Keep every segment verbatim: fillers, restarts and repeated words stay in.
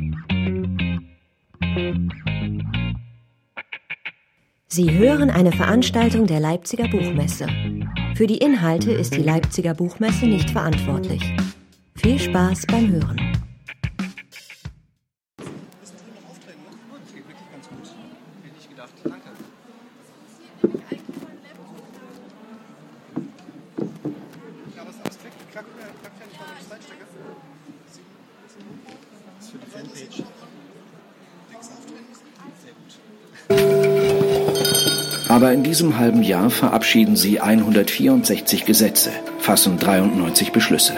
Sie hören eine Veranstaltung der Leipziger Buchmesse. Für die Inhalte ist die Leipziger Buchmesse nicht verantwortlich. Viel Spaß beim Hören. Aber in diesem halben Jahr verabschieden sie hundertvierundsechzig Gesetze, fassen dreiundneunzig Beschlüsse.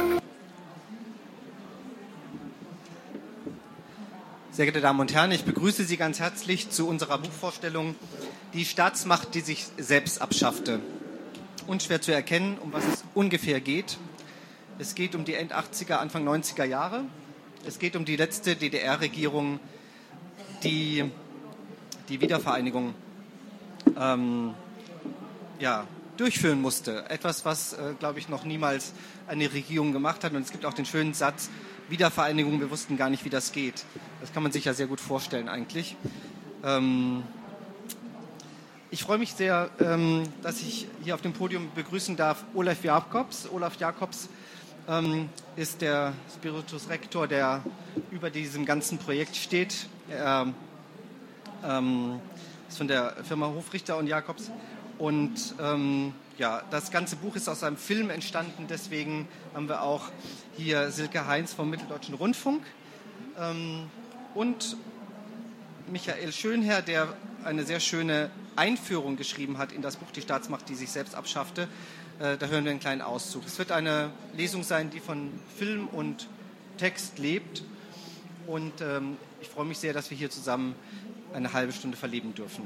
Sehr geehrte Damen und Herren, ich begrüße Sie ganz herzlich zu unserer Buchvorstellung Die Staatsmacht, die sich selbst abschaffte. Unschwer zu erkennen, um was es ungefähr geht. Es geht um die End-achtziger, Anfang neunziger Jahre. Es geht um die letzte D D R-Regierung, die die Wiedervereinigung ähm, ja, durchführen musste. Etwas, was, äh, glaube ich, noch niemals eine Regierung gemacht hat. Und es gibt auch den schönen Satz, Wiedervereinigung, wir wussten gar nicht, wie das geht. Das kann man sich ja sehr gut vorstellen eigentlich. Ähm, ich freue mich sehr, ähm, dass ich hier auf dem Podium begrüßen darf Olaf Jacobs. Olaf Jacobs ähm, ist der Spiritus Rector, der über diesem ganzen Projekt steht. Er ähm, ist von der Firma Hofrichter und Jacobs. Und ähm, ja, das ganze Buch ist aus einem Film entstanden, deswegen haben wir auch hier Silke Heinz vom Mitteldeutschen Rundfunk ähm, und Michael Schönherr, der eine sehr schöne Einführung geschrieben hat in das Buch Die Staatsmacht, die sich selbst abschaffte. Äh, da hören wir einen kleinen Auszug. Es wird eine Lesung sein, die von Film und Text lebt. Und ähm, ich freue mich sehr, dass wir hier zusammen eine halbe Stunde verleben dürfen.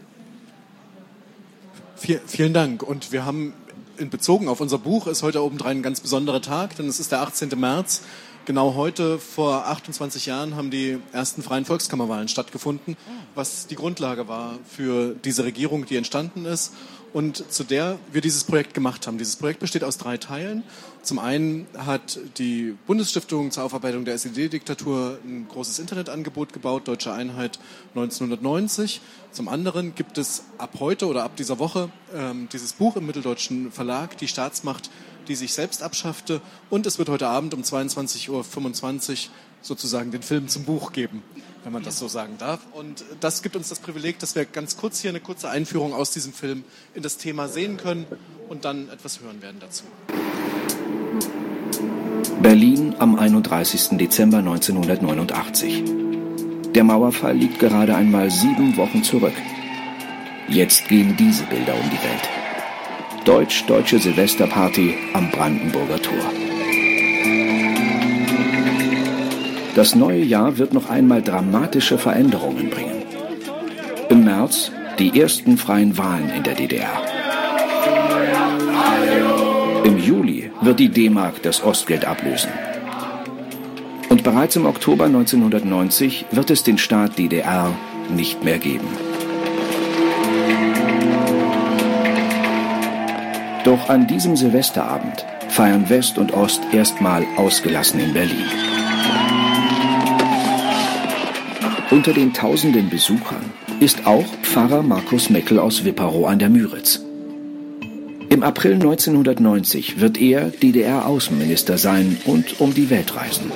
Vielen Dank. Und wir haben in bezogen auf unser Buch ist heute obendrein ein ganz besonderer Tag, denn es ist der achtzehnte März. Genau heute vor achtundzwanzig Jahren haben die ersten freien Volkskammerwahlen stattgefunden, was die Grundlage war für diese Regierung, die entstanden ist und zu der wir dieses Projekt gemacht haben. Dieses Projekt besteht aus drei Teilen. Zum einen hat die Bundesstiftung zur Aufarbeitung der S E D-Diktatur ein großes Internetangebot gebaut, Deutsche Einheit neunzehnhundertneunzig. Zum anderen gibt es ab heute oder ab dieser Woche ähm, dieses Buch im Mitteldeutschen Verlag, Die Staatsmacht, die sich selbst abschaffte. Und es wird heute Abend um zweiundzwanzig Uhr fünfundzwanzig sozusagen den Film zum Buch geben, wenn man das so sagen darf. Und das gibt uns das Privileg, dass wir ganz kurz hier eine kurze Einführung aus diesem Film in das Thema sehen können und dann etwas hören werden dazu. Berlin am einunddreißigsten Dezember neunzehnhundertneunundachtzig. Der Mauerfall liegt gerade einmal sieben Wochen zurück. Jetzt gehen diese Bilder um die Welt. Deutsch-deutsche Silvesterparty am Brandenburger Tor. Das neue Jahr wird noch einmal dramatische Veränderungen bringen. Im März die ersten freien Wahlen in der D D R. Im Juli wird die D-Mark das Ostgeld ablösen. Und bereits im Oktober neunzehnhundertneunzig wird es den Staat D D R nicht mehr geben. Doch an diesem Silvesterabend feiern West und Ost erstmal ausgelassen in Berlin. Unter den tausenden Besuchern ist auch Pfarrer Markus Meckel aus Wipperow an der Müritz. Im April neunzehnhundertneunzig wird er D D R-Außenminister sein und um die Welt reisen.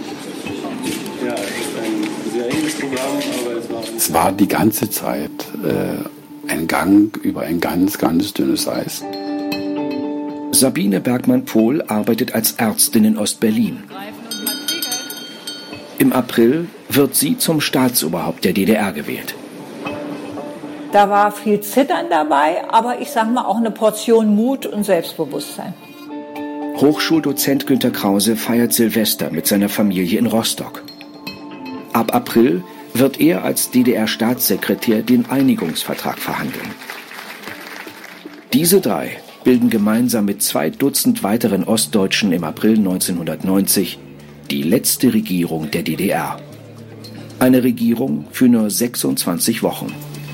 Es war die ganze Zeit äh, ein Gang über ein ganz, ganz dünnes Eis. Sabine Bergmann-Pohl arbeitet als Ärztin in Ostberlin. Im April wird sie zum Staatsoberhaupt der D D R gewählt. Da war viel Zittern dabei, aber ich sag mal auch eine Portion Mut und Selbstbewusstsein. Hochschuldozent Günter Krause feiert Silvester mit seiner Familie in Rostock. Ab April wird er als D D R-Staatssekretär den Einigungsvertrag verhandeln. Diese drei bilden gemeinsam mit zwei Dutzend weiteren Ostdeutschen im April neunzehnhundertneunzig die letzte Regierung der D D R. Eine Regierung für nur sechsundzwanzig Wochen.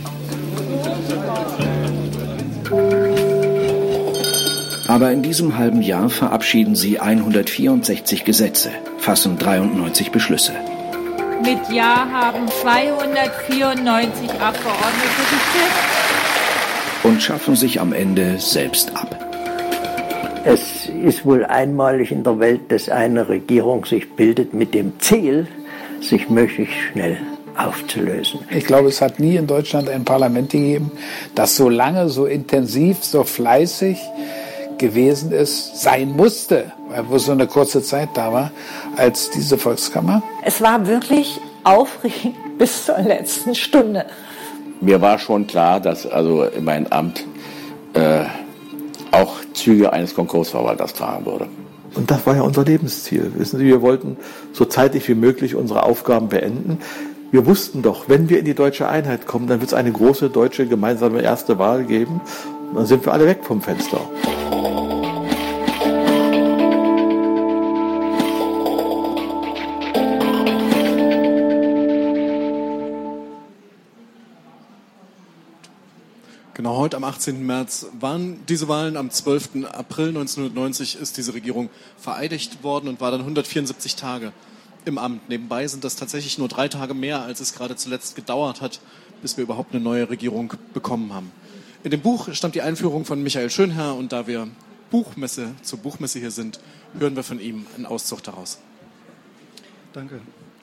Aber in diesem halben Jahr verabschieden sie hundertvierundsechzig Gesetze, fassen dreiundneunzig Beschlüsse. Mit Ja haben zweihundertvierundneunzig Abgeordnete gestimmt. Und schaffen sich am Ende selbst ab. Es ist wohl einmalig in der Welt, dass eine Regierung sich bildet mit dem Ziel, sich möglichst schnell aufzulösen. Ich glaube, es hat nie in Deutschland ein Parlament gegeben, das so lange, so intensiv, so fleißig gewesen ist, sein musste, weil wo so eine kurze Zeit da war, als diese Volkskammer. Es war wirklich aufregend bis zur letzten Stunde. Mir war schon klar, dass also mein Amt äh, auch Züge eines Konkursverwalters tragen würde. Und das war ja unser Lebensziel. Wissen Sie, wir wollten so zeitig wie möglich unsere Aufgaben beenden. Wir wussten doch, wenn wir in die deutsche Einheit kommen, dann wird es eine große deutsche gemeinsame erste Wahl geben. Und dann sind wir alle weg vom Fenster. Genau, heute am achtzehnten März waren diese Wahlen. Am zwölften April neunzehnhundertneunzig ist diese Regierung vereidigt worden und war dann hundertvierundsiebzig Tage im Amt. Nebenbei sind das tatsächlich nur drei Tage mehr, als es gerade zuletzt gedauert hat, bis wir überhaupt eine neue Regierung bekommen haben. In dem Buch stammt die Einführung von Michael Schönherr und da wir Buchmesse zur Buchmesse hier sind, hören wir von ihm einen Auszug daraus. Danke.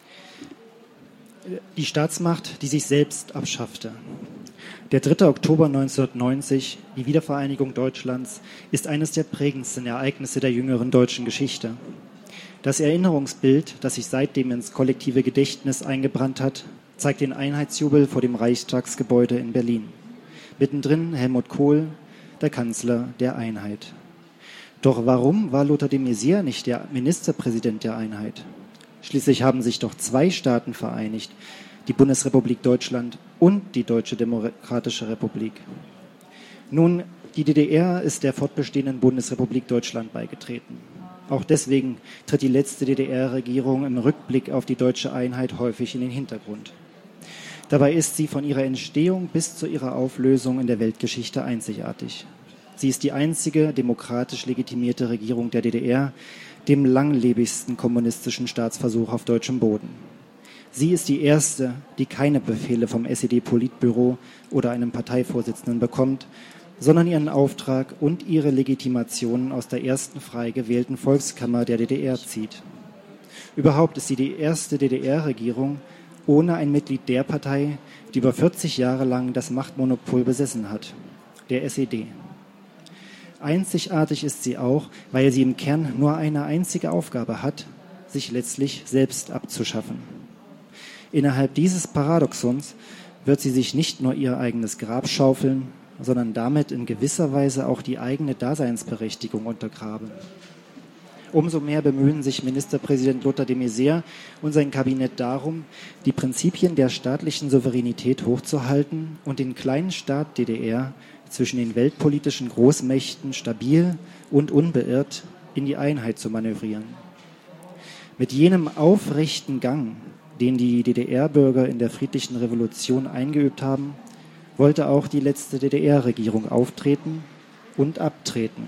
Die Staatsmacht, die sich selbst abschaffte. Der dritte Oktober neunzehnhundertneunzig, die Wiedervereinigung Deutschlands, ist eines der prägendsten Ereignisse der jüngeren deutschen Geschichte. Das Erinnerungsbild, das sich seitdem ins kollektive Gedächtnis eingebrannt hat, zeigt den Einheitsjubel vor dem Reichstagsgebäude in Berlin. Mittendrin Helmut Kohl, der Kanzler der Einheit. Doch warum war Lothar de Maizière nicht der Ministerpräsident der Einheit? Schließlich haben sich doch zwei Staaten vereinigt, die Bundesrepublik Deutschland und die Deutsche Demokratische Republik. Nun, die D D R ist der fortbestehenden Bundesrepublik Deutschland beigetreten. Auch deswegen tritt die letzte D D R-Regierung im Rückblick auf die deutsche Einheit häufig in den Hintergrund. Dabei ist sie von ihrer Entstehung bis zu ihrer Auflösung in der Weltgeschichte einzigartig. Sie ist die einzige demokratisch legitimierte Regierung der D D R, dem langlebigsten kommunistischen Staatsversuch auf deutschem Boden. Sie ist die erste, die keine Befehle vom S E D-Politbüro oder einem Parteivorsitzenden bekommt, sondern ihren Auftrag und ihre Legitimation aus der ersten frei gewählten Volkskammer der D D R zieht. Überhaupt ist sie die erste D D R-Regierung ohne ein Mitglied der Partei, die über vierzig Jahre lang das Machtmonopol besessen hat, der S E D. Einzigartig ist sie auch, weil sie im Kern nur eine einzige Aufgabe hat, sich letztlich selbst abzuschaffen. Innerhalb dieses Paradoxons wird sie sich nicht nur ihr eigenes Grab schaufeln, sondern damit in gewisser Weise auch die eigene Daseinsberechtigung untergraben. Umso mehr bemühen sich Ministerpräsident Lothar de Maizière und sein Kabinett darum, die Prinzipien der staatlichen Souveränität hochzuhalten und den kleinen Staat D D R zwischen den weltpolitischen Großmächten stabil und unbeirrt in die Einheit zu manövrieren. Mit jenem aufrechten Gang, den die D D R-Bürger in der friedlichen Revolution eingeübt haben, wollte auch die letzte D D R-Regierung auftreten und abtreten.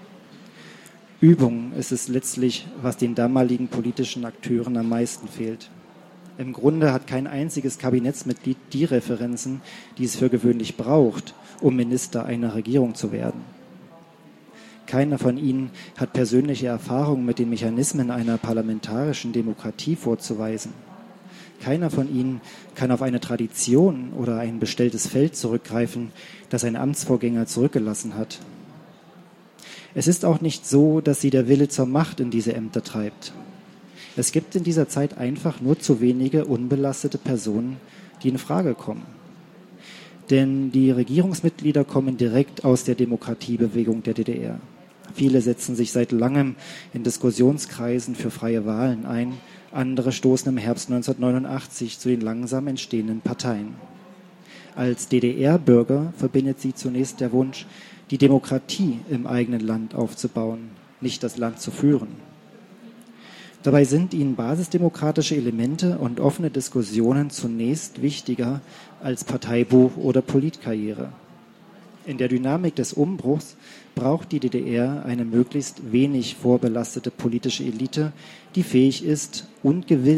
Übung ist es letztlich, was den damaligen politischen Akteuren am meisten fehlt. Im Grunde hat kein einziges Kabinettsmitglied die Referenzen, die es für gewöhnlich braucht, um Minister einer Regierung zu werden. Keiner von ihnen hat persönliche Erfahrung mit den Mechanismen einer parlamentarischen Demokratie vorzuweisen. Keiner von ihnen kann auf eine Tradition oder ein bestelltes Feld zurückgreifen, das ein Amtsvorgänger zurückgelassen hat. Es ist auch nicht so, dass sie der Wille zur Macht in diese Ämter treibt. Es gibt in dieser Zeit einfach nur zu wenige unbelastete Personen, die in Frage kommen. Denn die Regierungsmitglieder kommen direkt aus der Demokratiebewegung der D D R. Viele setzen sich seit langem in Diskussionskreisen für freie Wahlen ein, andere stoßen im Herbst neunzehnhundertneunundachtzig zu den langsam entstehenden Parteien. Als D D R-Bürger verbindet sie zunächst der Wunsch, die Demokratie im eigenen Land aufzubauen, nicht das Land zu führen. Dabei sind ihnen basisdemokratische Elemente und offene Diskussionen zunächst wichtiger als Parteibuch oder Politkarriere. In der Dynamik des Umbruchs braucht die D D R eine möglichst wenig vorbelastete politische Elite, die fähig ist und gewillt,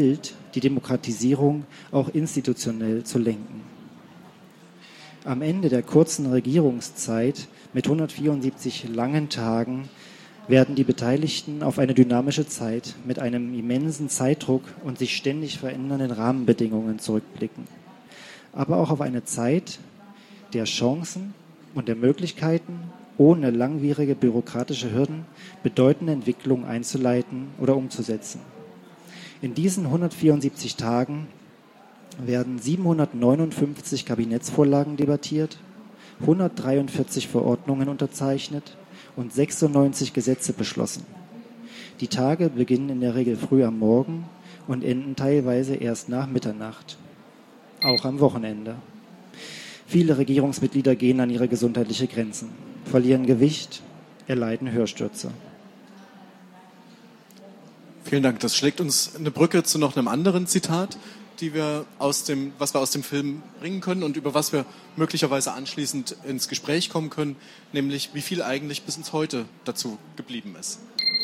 die Demokratisierung auch institutionell zu lenken. Am Ende der kurzen Regierungszeit mit hundertvierundsiebzig langen Tagen werden die Beteiligten auf eine dynamische Zeit mit einem immensen Zeitdruck und sich ständig verändernden Rahmenbedingungen zurückblicken. Aber auch auf eine Zeit der Chancen und der Möglichkeiten, ohne langwierige bürokratische Hürden bedeutende Entwicklungen einzuleiten oder umzusetzen. In diesen hundertvierundsiebzig Tagen werden siebenhundertneunundfünfzig Kabinettsvorlagen debattiert, hundertdreiundvierzig Verordnungen unterzeichnet und sechsundneunzig Gesetze beschlossen. Die Tage beginnen in der Regel früh am Morgen und enden teilweise erst nach Mitternacht, auch am Wochenende. Viele Regierungsmitglieder gehen an ihre gesundheitliche Grenzen, verlieren Gewicht, erleiden Hörstürze. Vielen Dank. Das schlägt uns eine Brücke zu noch einem anderen Zitat, die wir aus dem, was wir aus dem Film bringen können und über was wir möglicherweise anschließend ins Gespräch kommen können, nämlich wie viel eigentlich bis ins Heute dazu geblieben ist.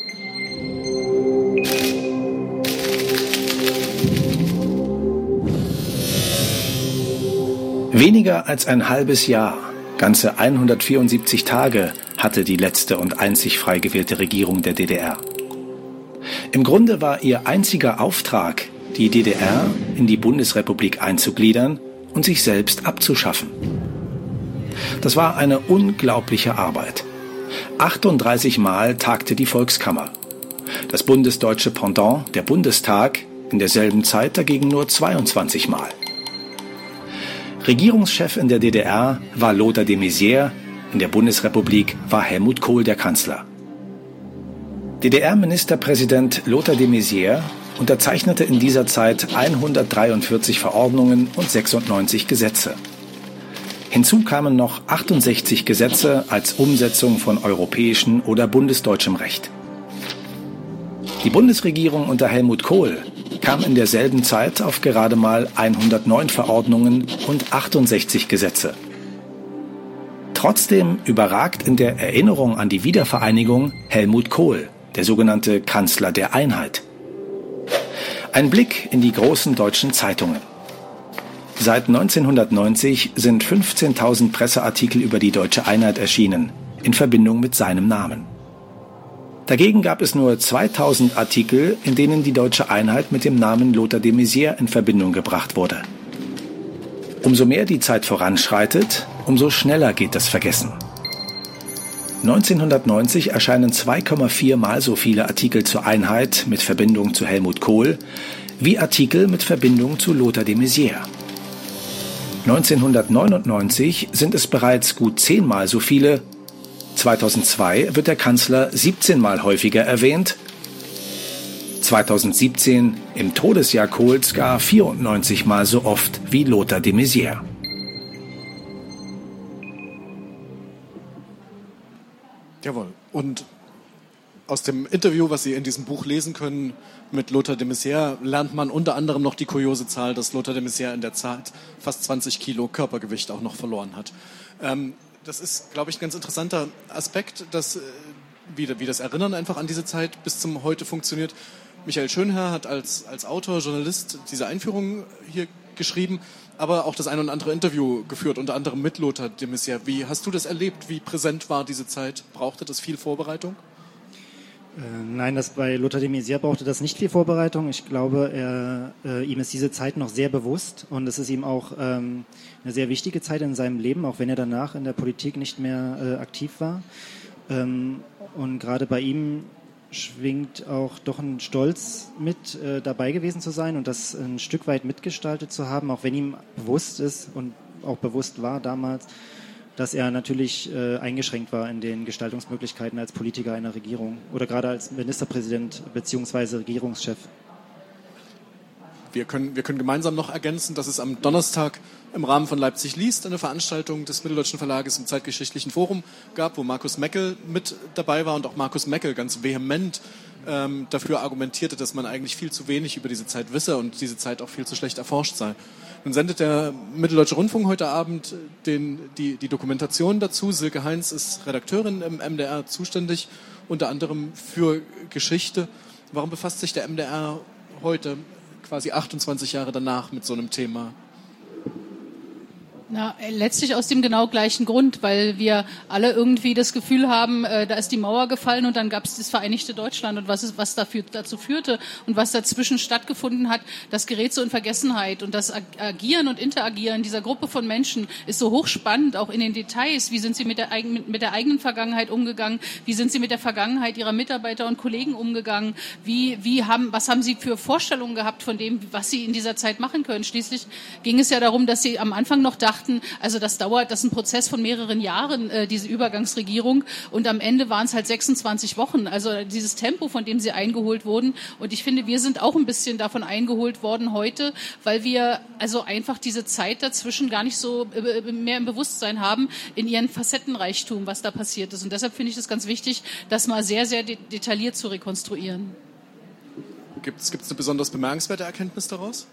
Weniger als ein halbes Jahr, ganze hundertvierundsiebzig Tage, hatte die letzte und einzig frei gewählte Regierung der D D R. Im Grunde war ihr einziger Auftrag, die D D R in die Bundesrepublik einzugliedern und sich selbst abzuschaffen. Das war eine unglaubliche Arbeit. achtunddreißig Mal tagte die Volkskammer. Das bundesdeutsche Pendant, der Bundestag, in derselben Zeit dagegen nur zweiundzwanzig Mal. Regierungschef in der D D R war Lothar de Maizière, in der Bundesrepublik war Helmut Kohl der Kanzler. D D R-Ministerpräsident Lothar de Maizière unterzeichnete in dieser Zeit hundertdreiundvierzig Verordnungen und sechsundneunzig Gesetze. Hinzu kamen noch achtundsechzig Gesetze als Umsetzung von europäischem oder bundesdeutschem Recht. Die Bundesregierung unter Helmut Kohl kam in derselben Zeit auf gerade mal hundertneun Verordnungen und achtundsechzig Gesetze. Trotzdem überragt in der Erinnerung an die Wiedervereinigung Helmut Kohl, der sogenannte Kanzler der Einheit. Ein Blick in die großen deutschen Zeitungen. Seit neunzehnhundertneunzig sind fünfzehntausend Presseartikel über die deutsche Einheit erschienen, in Verbindung mit seinem Namen. Dagegen gab es nur zweitausend Artikel, in denen die deutsche Einheit mit dem Namen Lothar de Maizière in Verbindung gebracht wurde. Umso mehr die Zeit voranschreitet, umso schneller geht das Vergessen. neunzehnhundertneunzig erscheinen zwei Komma vier Mal so viele Artikel zur Einheit mit Verbindung zu Helmut Kohl wie Artikel mit Verbindung zu Lothar de Maizière. neunzehnhundertneunundneunzig sind es bereits gut zehnmal so viele. zweitausendzwei wird der Kanzler siebzehn Mal häufiger erwähnt. zweitausendsiebzehn, im Todesjahr Kohls, gar vierundneunzig Mal so oft wie Lothar de Maizière. Jawohl. Und aus dem Interview, was Sie in diesem Buch lesen können mit Lothar de Maizière, lernt man unter anderem noch die kuriose Zahl, dass Lothar de Maizière in der Zeit fast zwanzig Kilo Körpergewicht auch noch verloren hat. Ähm, das ist, glaube ich, ein ganz interessanter Aspekt, dass, wie, wie das Erinnern einfach an diese Zeit bis zum Heute funktioniert. Michael Schönherr hat als, als Autor, Journalist diese Einführung hier geschrieben, aber auch das ein oder andere Interview geführt, unter anderem mit Lothar de Maizière. Wie hast du das erlebt? Wie präsent war diese Zeit? Brauchte das viel Vorbereitung? Äh, nein, das bei Lothar de Maizière brauchte das nicht viel Vorbereitung. Ich glaube, er, äh, ihm ist diese Zeit noch sehr bewusst und es ist ihm auch ähm, eine sehr wichtige Zeit in seinem Leben, auch wenn er danach in der Politik nicht mehr äh, aktiv war. Ähm, und gerade bei ihm schwingt auch doch ein Stolz mit, äh, dabei gewesen zu sein und das ein Stück weit mitgestaltet zu haben, auch wenn ihm bewusst ist und auch bewusst war damals, dass er natürlich äh, eingeschränkt war in den Gestaltungsmöglichkeiten als Politiker einer Regierung oder gerade als Ministerpräsident bzw. Regierungschef. Wir können, wir können gemeinsam noch ergänzen, dass es am Donnerstag im Rahmen von Leipzig liest eine Veranstaltung des Mitteldeutschen Verlages im Zeitgeschichtlichen Forum gab, wo Markus Meckel mit dabei war und auch Markus Meckel ganz vehement ähm, dafür argumentierte, dass man eigentlich viel zu wenig über diese Zeit wisse und diese Zeit auch viel zu schlecht erforscht sei. Nun sendet der Mitteldeutsche Rundfunk heute Abend den, die, die Dokumentation dazu. Silke Heinz ist Redakteurin im M D R, zuständig unter anderem für Geschichte. Warum befasst sich der M D R heute quasi achtundzwanzig Jahre danach mit so einem Thema? Na, letztlich aus dem genau gleichen Grund, weil wir alle irgendwie das Gefühl haben, äh, da ist die Mauer gefallen und dann gab es das Vereinigte Deutschland und was, ist, was dafür, dazu führte und was dazwischen stattgefunden hat, das gerät so in Vergessenheit und das Agieren und Interagieren dieser Gruppe von Menschen ist so hochspannend, auch in den Details. Wie sind sie mit der, eigen, mit der eigenen Vergangenheit umgegangen? Wie sind sie mit der Vergangenheit ihrer Mitarbeiter und Kollegen umgegangen? Wie, wie haben, was haben sie für Vorstellungen gehabt von dem, was sie in dieser Zeit machen können? Schließlich ging es ja darum, dass sie am Anfang noch dachten, also das dauert, das ist ein Prozess von mehreren Jahren, äh, diese Übergangsregierung. Und am Ende waren es halt sechsundzwanzig Wochen. Also dieses Tempo, von dem sie eingeholt wurden. Und ich finde, wir sind auch ein bisschen davon eingeholt worden heute, weil wir also einfach diese Zeit dazwischen gar nicht so äh, mehr im Bewusstsein haben in ihren Facettenreichtum, was da passiert ist. Und deshalb finde ich es ganz wichtig, das mal sehr, sehr de- detailliert zu rekonstruieren. Gibt es eine besonders bemerkenswerte Erkenntnis daraus?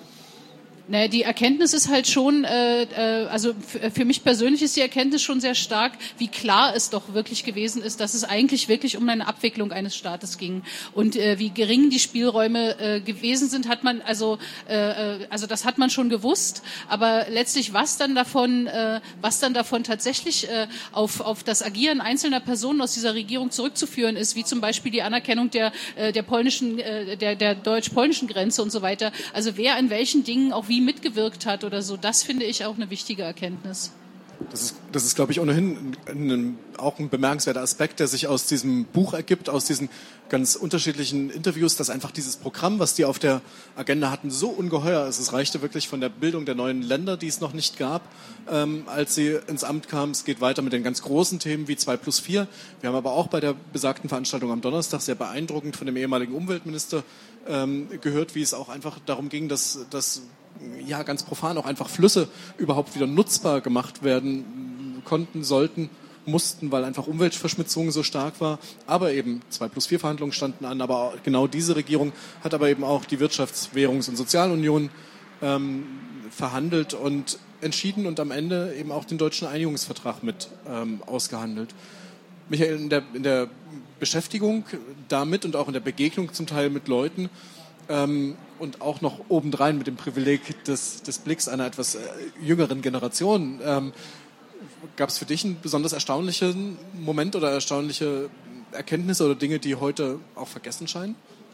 Naja, die Erkenntnis ist halt schon, äh, äh, also f- für mich persönlich ist die Erkenntnis schon sehr stark, wie klar es doch wirklich gewesen ist, dass es eigentlich wirklich um eine Abwicklung eines Staates ging. Und äh, wie gering die Spielräume äh, gewesen sind, hat man, also, äh, also das hat man schon gewusst. Aber letztlich, was dann davon, äh, was dann davon tatsächlich äh, auf, auf das Agieren einzelner Personen aus dieser Regierung zurückzuführen ist, wie zum Beispiel die Anerkennung der, äh, der polnischen, äh, der, der deutsch-polnischen Grenze und so weiter. Also wer in welchen Dingen auch wie mitgewirkt hat oder so, das finde ich auch eine wichtige Erkenntnis. Das ist, das ist, glaube ich, ohnehin ein, ein, auch ein bemerkenswerter Aspekt, der sich aus diesem Buch ergibt, aus diesen ganz unterschiedlichen Interviews, dass einfach dieses Programm, was die auf der Agenda hatten, so ungeheuer ist. Es reichte wirklich von der Bildung der neuen Länder, die es noch nicht gab, ähm, als sie ins Amt kamen. Es geht weiter mit den ganz großen Themen wie zwei plus vier. Wir haben aber auch bei der besagten Veranstaltung am Donnerstag sehr beeindruckend von dem ehemaligen Umweltminister ähm, gehört, wie es auch einfach darum ging, dass, dass ja ganz profan auch einfach Flüsse überhaupt wieder nutzbar gemacht werden konnten, sollten, mussten, weil einfach Umweltverschmutzung so stark war. Aber eben zwei plus vier Verhandlungen standen an, aber auch genau diese Regierung hat aber eben auch die Wirtschafts-, Währungs- und Sozialunion ähm, verhandelt und entschieden und am Ende eben auch den deutschen Einigungsvertrag mit ähm, ausgehandelt. Michael, in der, in der Beschäftigung damit und auch in der Begegnung zum Teil mit Leuten ähm, und auch noch obendrein mit dem Privileg des, des Blicks einer etwas äh, jüngeren Generation, ähm, gab es für dich einen besonders erstaunlichen Moment oder erstaunliche Erkenntnisse oder Dinge, die heute auch vergessen scheinen?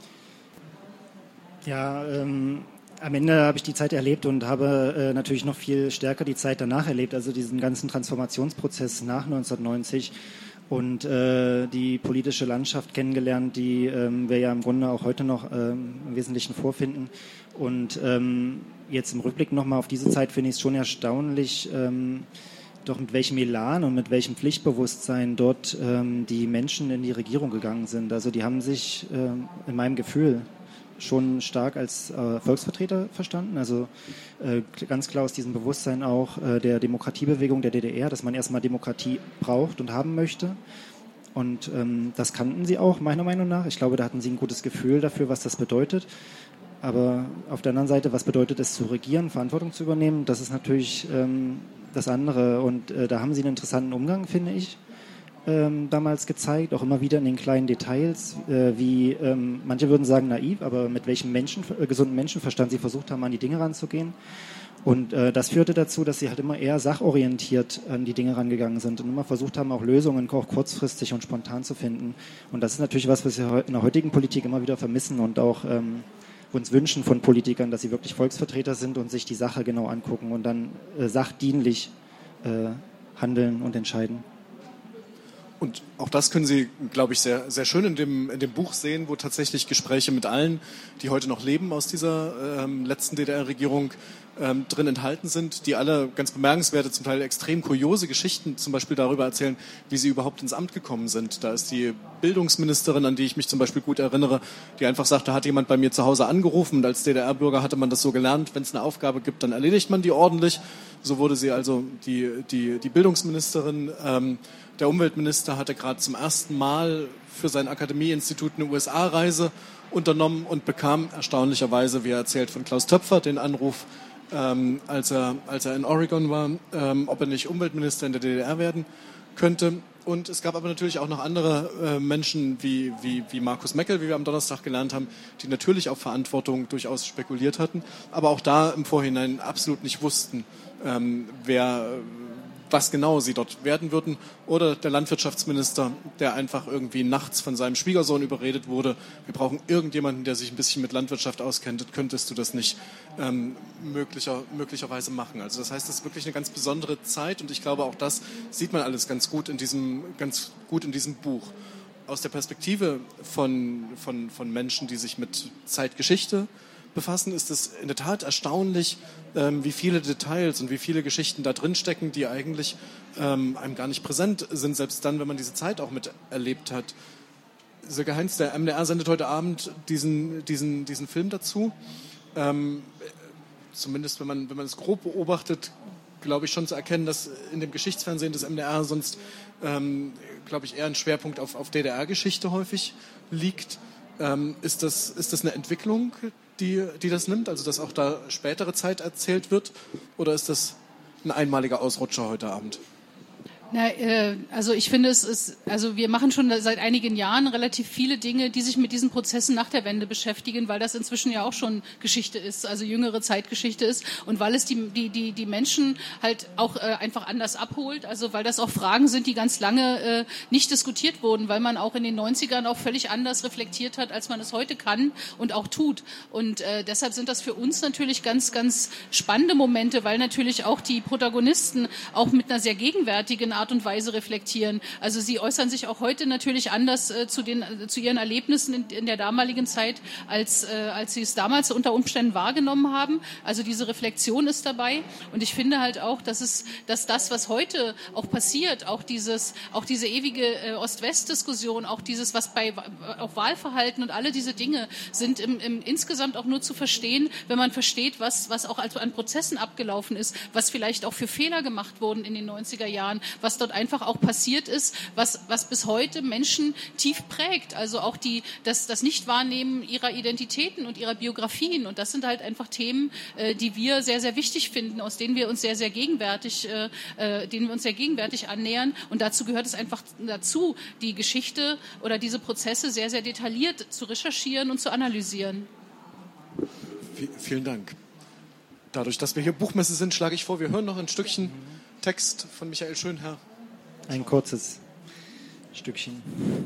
Ja, ähm, am Ende habe ich die Zeit erlebt und habe äh, natürlich noch viel stärker die Zeit danach erlebt, also diesen ganzen Transformationsprozess nach neunzehnhundertneunzig und äh, die politische Landschaft kennengelernt, die ähm, wir ja im Grunde auch heute noch ähm, im Wesentlichen vorfinden. Und ähm, jetzt im Rückblick nochmal auf diese Zeit finde ich es schon erstaunlich, ähm, doch mit welchem Elan und mit welchem Pflichtbewusstsein dort ähm, die Menschen in die Regierung gegangen sind. Also die haben sich ähm, in meinem Gefühl schon stark als äh, Volksvertreter verstanden, also äh, ganz klar aus diesem Bewusstsein auch äh, der Demokratiebewegung der D D R, dass man erstmal Demokratie braucht und haben möchte. Und ähm, das kannten sie auch, meiner Meinung nach. Ich glaube, da hatten sie ein gutes Gefühl dafür, was das bedeutet. Aber auf der anderen Seite, was bedeutet es zu regieren, Verantwortung zu übernehmen, das ist natürlich ähm, das andere. Und äh, da haben sie einen interessanten Umgang, finde ich, ähm, damals gezeigt, auch immer wieder in den kleinen Details, äh, wie ähm, manche würden sagen naiv, aber mit welchem Menschen, äh, gesunden Menschenverstand sie versucht haben, an die Dinge ranzugehen. Und äh, das führte dazu, dass sie halt immer eher sachorientiert an die Dinge rangegangen sind und immer versucht haben, auch Lösungen auch kurzfristig und spontan zu finden. Und das ist natürlich was, was wir in der heutigen Politik immer wieder vermissen und auch ähm, uns wünschen von Politikern, dass sie wirklich Volksvertreter sind und sich die Sache genau angucken und dann äh, sachdienlich äh, handeln und entscheiden. Und auch das können Sie, glaube ich, sehr, sehr schön in dem, in dem Buch sehen, wo tatsächlich Gespräche mit allen, die heute noch leben aus dieser ähm, letzten D D R-Regierung, ähm, drin enthalten sind, die alle ganz bemerkenswerte, zum Teil extrem kuriose Geschichten zum Beispiel darüber erzählen, wie sie überhaupt ins Amt gekommen sind. Da ist die Bildungsministerin, an die ich mich zum Beispiel gut erinnere, die einfach sagt, da hat jemand bei mir zu Hause angerufen und als D D R-Bürger hatte man das so gelernt, wenn es eine Aufgabe gibt, dann erledigt man die ordentlich. So wurde sie also die, die, die Bildungsministerin. Ähm, Der Umweltminister hatte gerade zum ersten Mal für sein Akademieinstitut eine U S A-Reise unternommen und bekam erstaunlicherweise, wie er erzählt, von Klaus Töpfer den Anruf, ähm, als er, als er in Oregon war, ähm, ob er nicht Umweltminister in der D D R werden könnte. Und es gab aber natürlich auch noch andere äh, Menschen wie, wie, wie Markus Meckel, wie wir am Donnerstag gelernt haben, die natürlich auf Verantwortung durchaus spekuliert hatten, aber auch da im Vorhinein absolut nicht wussten, ähm, wer, was genau sie dort werden würden. Oder der Landwirtschaftsminister, der einfach irgendwie nachts von seinem Schwiegersohn überredet wurde, wir brauchen irgendjemanden, der sich ein bisschen mit Landwirtschaft auskennt, könntest du das nicht ähm, möglicher, möglicherweise machen. Also das heißt, es ist wirklich eine ganz besondere Zeit und ich glaube, auch das sieht man alles ganz gut in diesem, ganz gut in diesem Buch. Aus der Perspektive von, von, von Menschen, die sich mit Zeitgeschichte befassen, ist es in der Tat erstaunlich, ähm, wie viele Details und wie viele Geschichten da drin stecken, die eigentlich ähm, einem gar nicht präsent sind, selbst dann, wenn man diese Zeit auch miterlebt hat. Silke Heinz, der M D R sendet heute Abend diesen, diesen, diesen Film dazu. Ähm, zumindest, wenn man, wenn man es grob beobachtet, glaube ich schon zu erkennen, dass in dem Geschichtsfernsehen des M D R sonst, ähm, glaube ich, eher ein Schwerpunkt auf, auf D D R-Geschichte häufig liegt. Ähm, ist das, ist das eine Entwicklung, die, die das nimmt, also dass auch da spätere Zeit erzählt wird, oder ist das ein einmaliger Ausrutscher heute Abend? Na, äh, also ich finde, es ist, also wir machen schon seit einigen Jahren relativ viele Dinge, die sich mit diesen Prozessen nach der Wende beschäftigen, weil das inzwischen ja auch schon Geschichte ist, also jüngere Zeitgeschichte ist und weil es die die die die Menschen halt auch äh, einfach anders abholt, also weil das auch Fragen sind, die ganz lange äh, nicht diskutiert wurden, weil man auch in den neunzigern auch völlig anders reflektiert hat, als man es heute kann und auch tut. Und äh, deshalb sind das für uns natürlich ganz ganz spannende Momente, weil natürlich auch die Protagonisten auch mit einer sehr gegenwärtigen Art und Weise reflektieren. Also sie äußern sich auch heute natürlich anders äh, zu den äh, zu ihren Erlebnissen in, in der damaligen Zeit, als äh, als sie es damals unter Umständen wahrgenommen haben. Also diese Reflexion ist dabei und ich finde halt auch, dass es dass das, was heute auch passiert, auch dieses auch diese ewige äh, Ost-West-Diskussion, auch dieses, was bei auch Wahlverhalten und alle diese Dinge sind im, im insgesamt auch nur zu verstehen, wenn man versteht, was was auch also an Prozessen abgelaufen ist, was vielleicht auch für Fehler gemacht wurden in den neunziger Jahren, was dort einfach auch passiert ist, was, was bis heute Menschen tief prägt. Also auch die, das, das Nichtwahrnehmen ihrer Identitäten und ihrer Biografien. Und das sind halt einfach Themen, äh, die wir sehr, sehr wichtig finden, aus denen wir uns sehr, sehr gegenwärtig, äh, denen wir uns sehr gegenwärtig annähern. Und dazu gehört es einfach dazu, die Geschichte oder diese Prozesse sehr, sehr detailliert zu recherchieren und zu analysieren. V- vielen Dank. Dadurch, dass wir hier Buchmesse sind, schlage ich vor, wir hören noch ein Stückchen Text von Michael Schönherr. Ein kurzes Stückchen.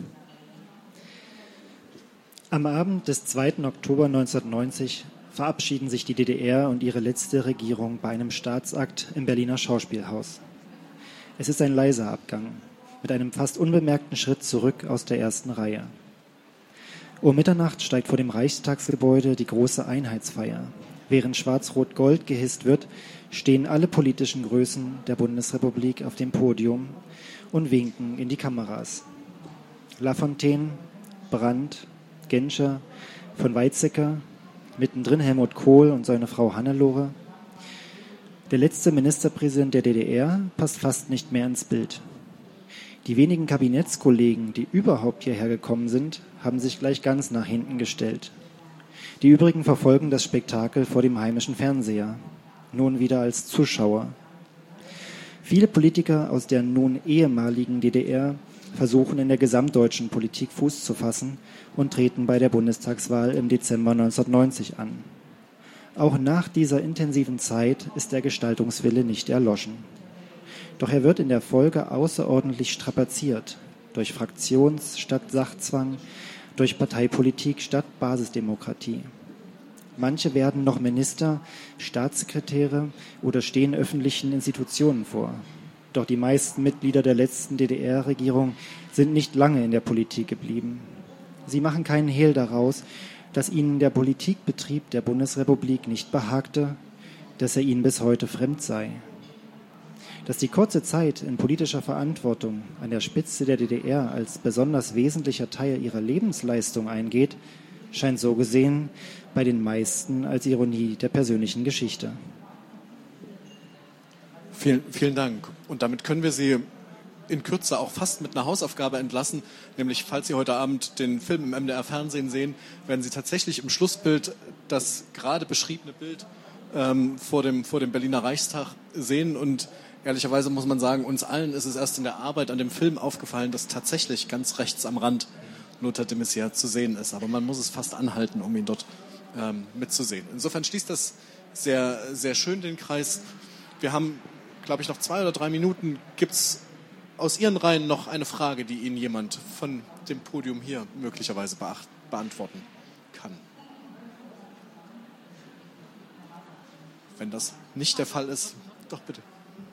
Am Abend des zweiten Oktober neunzehnhundertneunzig verabschieden sich die D D R und ihre letzte Regierung bei einem Staatsakt im Berliner Schauspielhaus. Es ist ein leiser Abgang, mit einem fast unbemerkten Schritt zurück aus der ersten Reihe. Um Mitternacht steigt vor dem Reichstagsgebäude die große Einheitsfeier. Während Schwarz-Rot-Gold gehisst wird, stehen alle politischen Größen der Bundesrepublik auf dem Podium und winken in die Kameras. Lafontaine, Brandt, Genscher, von Weizsäcker, mittendrin Helmut Kohl und seine Frau Hannelore. Der letzte Ministerpräsident der D D R passt fast nicht mehr ins Bild. Die wenigen Kabinettskollegen, die überhaupt hierher gekommen sind, haben sich gleich ganz nach hinten gestellt. Die übrigen verfolgen das Spektakel vor dem heimischen Fernseher, nun wieder als Zuschauer. Viele Politiker aus der nun ehemaligen D D R versuchen in der gesamtdeutschen Politik Fuß zu fassen und treten bei der Bundestagswahl im Dezember neunzehnhundertneunzig an. Auch nach dieser intensiven Zeit ist der Gestaltungswille nicht erloschen. Doch er wird in der Folge außerordentlich strapaziert durch Fraktions- statt Sachzwang, durch Parteipolitik statt Basisdemokratie. Manche werden noch Minister, Staatssekretäre oder stehen öffentlichen Institutionen vor. Doch die meisten Mitglieder der letzten D D R-Regierung sind nicht lange in der Politik geblieben. Sie machen keinen Hehl daraus, dass ihnen der Politikbetrieb der Bundesrepublik nicht behagte, dass er ihnen bis heute fremd sei. Dass die kurze Zeit in politischer Verantwortung an der Spitze der D D R als besonders wesentlicher Teil ihrer Lebensleistung eingeht, scheint so gesehen bei den meisten als Ironie der persönlichen Geschichte. Vielen, vielen Dank. Und damit können wir Sie in Kürze auch fast mit einer Hausaufgabe entlassen, nämlich falls Sie heute Abend den Film im M D R-Fernsehen sehen, werden Sie tatsächlich im Schlussbild das gerade beschriebene Bild ähm, vor dem, vor dem Berliner Reichstag sehen und Ehrlicherweise muss man sagen, uns allen ist es erst in der Arbeit an dem Film aufgefallen, dass tatsächlich ganz rechts am Rand Lothar de Maizière zu sehen ist. Aber man muss es fast anhalten, um ihn dort ähm, mitzusehen. Insofern schließt das sehr, sehr schön den Kreis. Wir haben, glaube ich, noch zwei oder drei Minuten. Gibt es aus Ihren Reihen noch eine Frage, die Ihnen jemand von dem Podium hier möglicherweise beacht, beantworten kann? Wenn das nicht der Fall ist, doch bitte.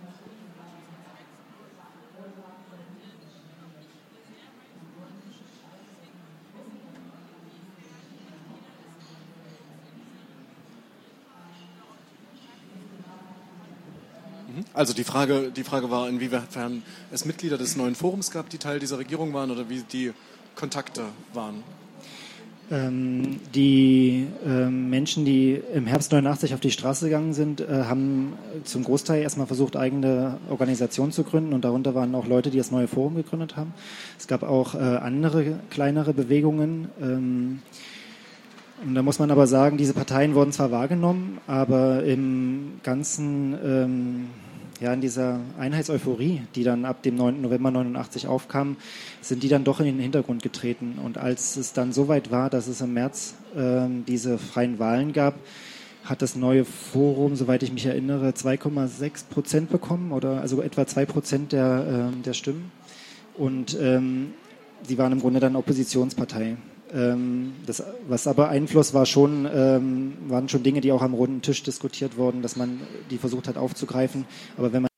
Also die Frage, die Frage war, inwiefern es Mitglieder des neuen Forums gab, die Teil dieser Regierung waren, oder wie die Kontakte waren. Ähm, die ähm, Menschen, die im Herbst neunundachtzig auf die Straße gegangen sind, äh, haben zum Großteil erstmal versucht, eigene Organisationen zu gründen, und darunter waren auch Leute, die das neue Forum gegründet haben. Es gab auch äh, andere kleinere Bewegungen. Ähm, und da muss man aber sagen, diese Parteien wurden zwar wahrgenommen, aber im ganzen ähm, ja, in dieser Einheitseuphorie, die dann ab dem neunten November neunundachtzig aufkam, sind die dann doch in den Hintergrund getreten. Und als es dann soweit war, dass es im März äh, diese freien Wahlen gab, hat das neue Forum, soweit ich mich erinnere, zwei Komma sechs Prozent bekommen, oder also etwa zwei Prozent der, äh, der Stimmen. Und ähm, sie waren im Grunde dann Oppositionspartei. Ähm, das, was aber Einfluss war schon, ähm, waren schon Dinge, die auch am runden Tisch diskutiert wurden, dass man die versucht hat aufzugreifen. Aber wenn man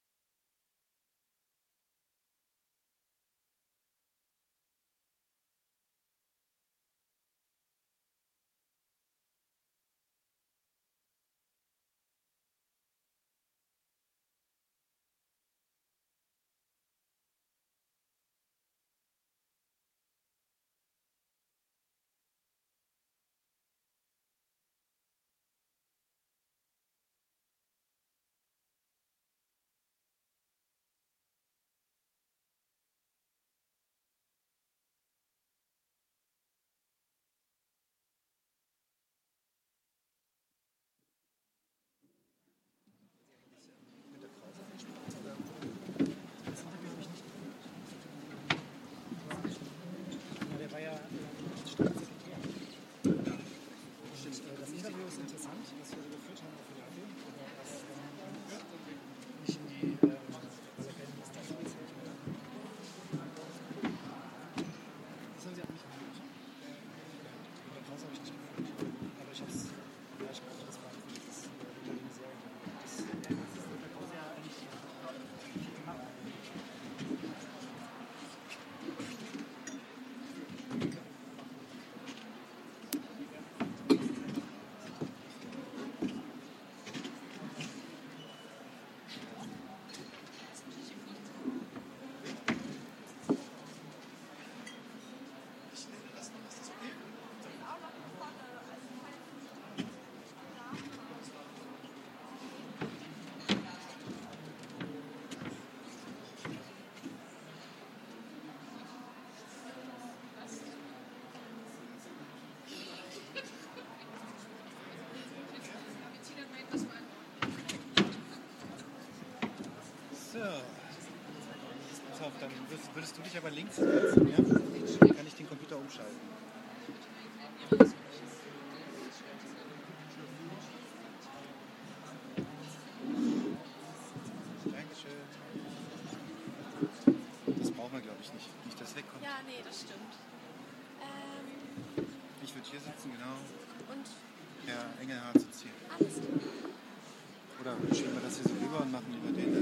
dann würdest du dich aber links setzen, ja? Dann kann ich den Computer umschalten. Dankeschön. Das brauchen wir, glaube ich, nicht. Nicht, dass wegkommt. Ja, nee, das stimmt. Ähm, ich würde hier sitzen, genau. Und? Herr Engelhardt sitzt hier. Alles klar. Oder schieben wir das hier so rüber und machen über den.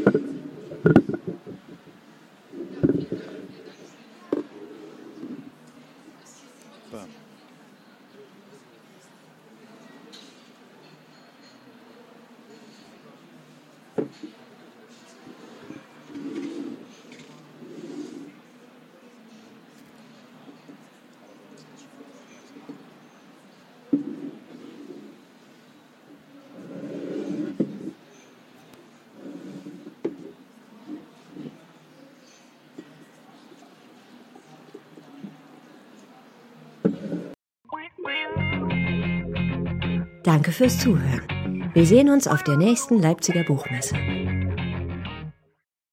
Danke fürs Zuhören. Wir sehen uns auf der nächsten Leipziger Buchmesse.